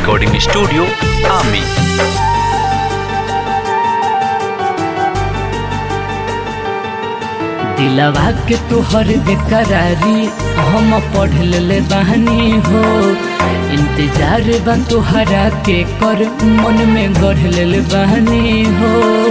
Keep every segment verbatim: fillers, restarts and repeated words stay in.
Recording studio आमी। दिलवा के तोहर बेकरारी हम पढ़ ले बहनी हो, इंतजार बा तोहरा के कर मन में गढ़ ले बहनी हो।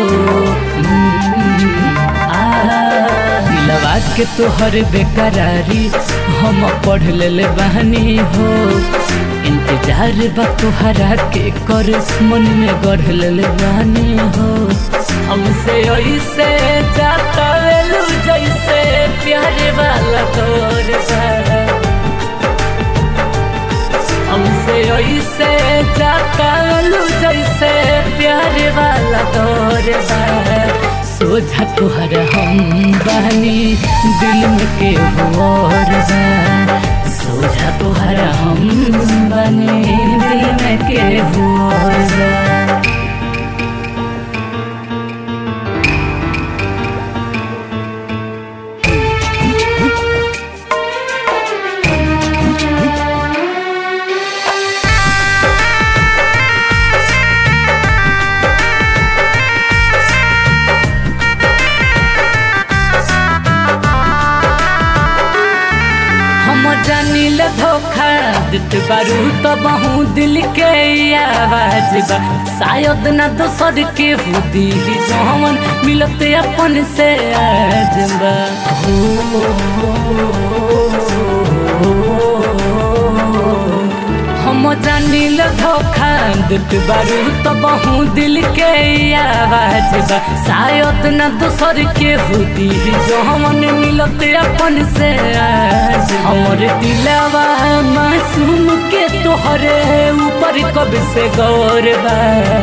दिलवा के तोहर बेकरारी हम पढ़ ले बहनी हो, इंतजार बा तोहरा के कर मन में गढ़ ले बहनी हो। हमसे ऐसे जाता वेलू जैसे प्यारे वाला तोर बा, हमसे ऐसे जाता वेलू जैसे प्यारे वाला तोर बा। सोझा तुहरा हम बहनी दिल में के और बा, सोझा तुहरा हम बहनी दिल में के और बा। जानिल धोखा देत बारू तो बहु दिल के आवाज बा, शायद ना दोसर के हुदी जवन मिलते अपन से आज बा। हम जानिल धोखा देत बारू तो बहु दिल के आवाज बा, शायद ना दोसर के हुदी जवन मिलते अपन से आज। हमर दिलवा मासूम के तोहरे ऊपर कब से गौर बा,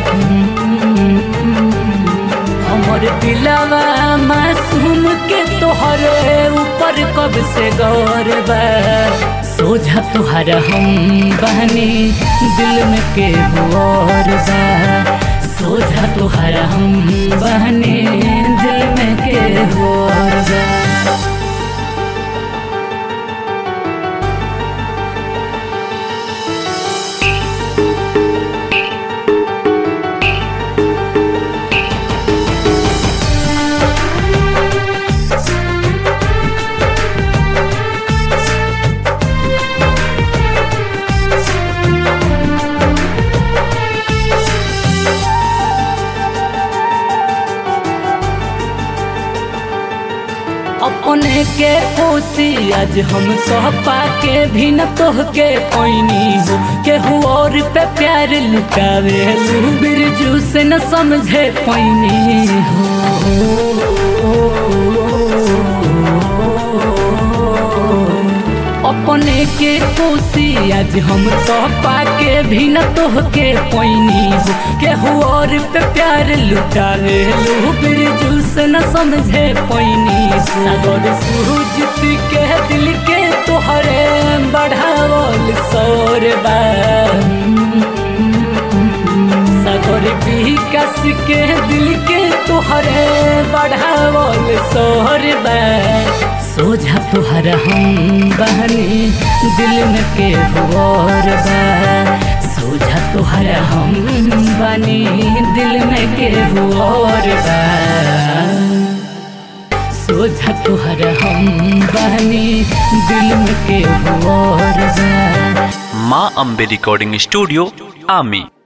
हमर दिलवा मासूम के तोहरे ऊपर कब से गौर बा। सोझा तुहरा हम बहनी दिल में के और बा, सोझा तुहरा हम बहनी दिल में के और बा। अपने के खुशी आज हम सह पाके भी न तोह के पैनी हो, केहू और पे प्यार लुटावे बिरजू से न समझे पैनी हो। अपने के खुशी आज हम सह पाके भी न तोह के पैनी हो, केहू और पे प्यार लुटावे बिरजू से न समझे पैनी। सागर सूरज के दिल के तोहरे बढ़ावल सौर बा, सागर विकास के दिल के तोहरे बढ़ावल सौर बा। सोझा तुहरा हम बहनी दिल में के और बा, सोझा तुहरा हम बनी दिल में के और बा, सोझा तुहरा हम बहनी दिल में के और बा। माँ अम्बे रिकॉर्डिंग स्टूडियो आमी।